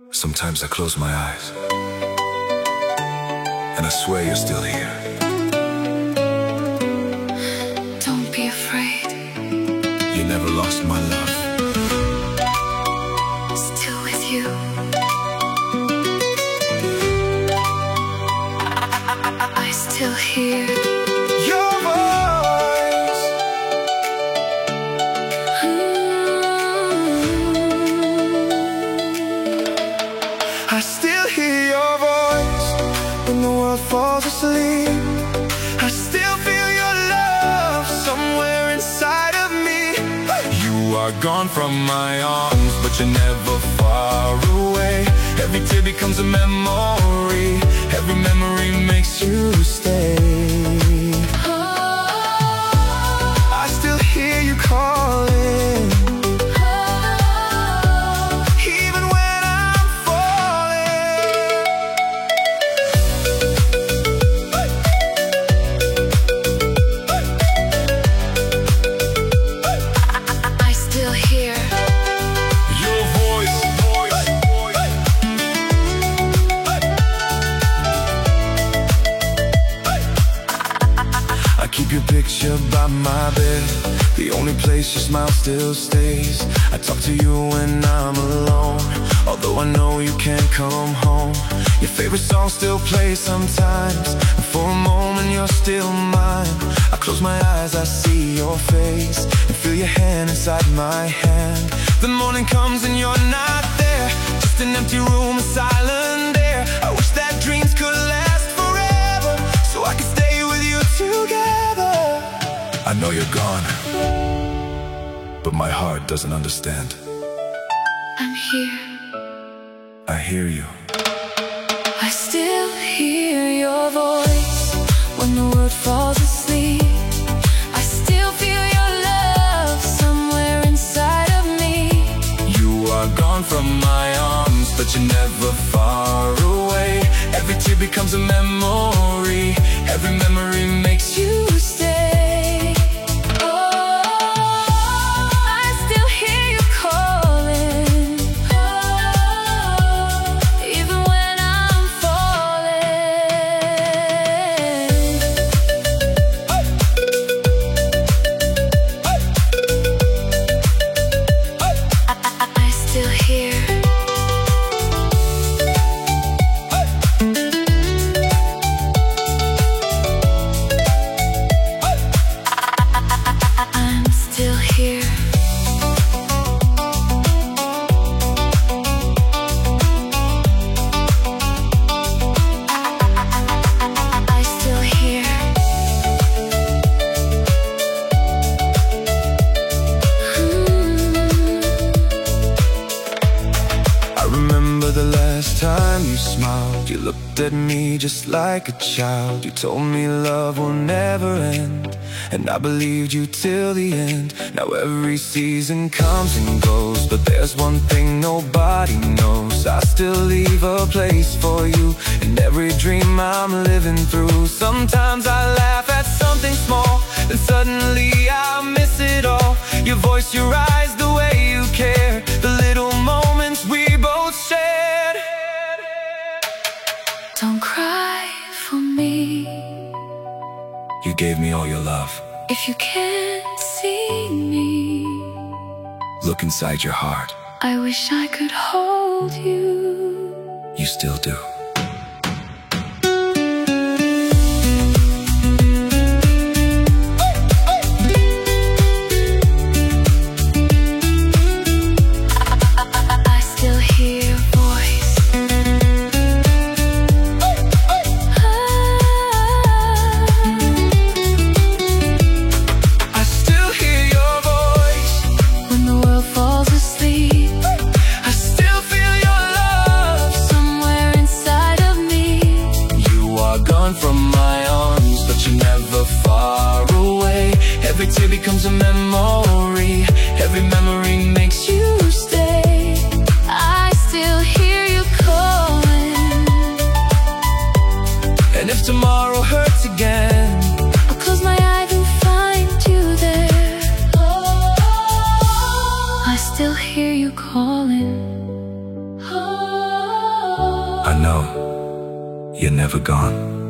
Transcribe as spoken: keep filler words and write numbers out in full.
Sometimes I close my eyes and I swear you're still here. Don't be afraid. You never lost my love. Still with you. I still hear Your voice. I still hear your voice when the world falls asleep. I still feel your love somewhere inside of me. You are gone from my arms, but you're never far away. Every tear becomes a memory. Every memory makes you stay. I still hear you calling, even when I'm falling. I still hear Your voice, voice, voice. I keep your picture by my bed, the only place your smile still stays. I talk to you when I'm alone, although I know you can't come home. Your favorite song still plays sometimes, and for a moment you're still mine. I close my eyes, I see your face, and feel your hand inside my hand. The morning comes and you're not there, just an empty room, a silent air. I wish that dreams could last forever, so I could stay with you together. I know you're gone, but my heart doesn't understand. I'm here. I hear you. I still hear your voice when the world falls asleep. I still feel your love somewhere inside of me. You are gone from my arms, but you're never far away. Every tear becomes a memory. Every memory makes you stay. Oh, I still hear you calling, even when I'm falling. I still hear I'm still here. I still hear I remember the last time you smiled. You looked at me just like a child. You told me love will never end, and I believed you till the end. Now every season comes and goes, but there's one thing nobody knows. I still leave a place for you in every dream I'm living through. Sometimes I laugh at something small, then suddenly I miss it all. Your voice, your eyes, the way you care, the little moments we both shared. Don't cry for me You gave me all your love. if you can't see me. Look inside your heart. I wish I could hold you. You still do. I still hear your voice. I still hear your voice When the world falls asleep, I still feel your love somewhere inside of me. You are gone from my arms, but you're never far away. Every tear becomes a memory. Every memory makes you Stay. I still hear you calling. And if tomorrow hurts again, I'll close my eyes and find you there. I still hear you calling. know you're never gone.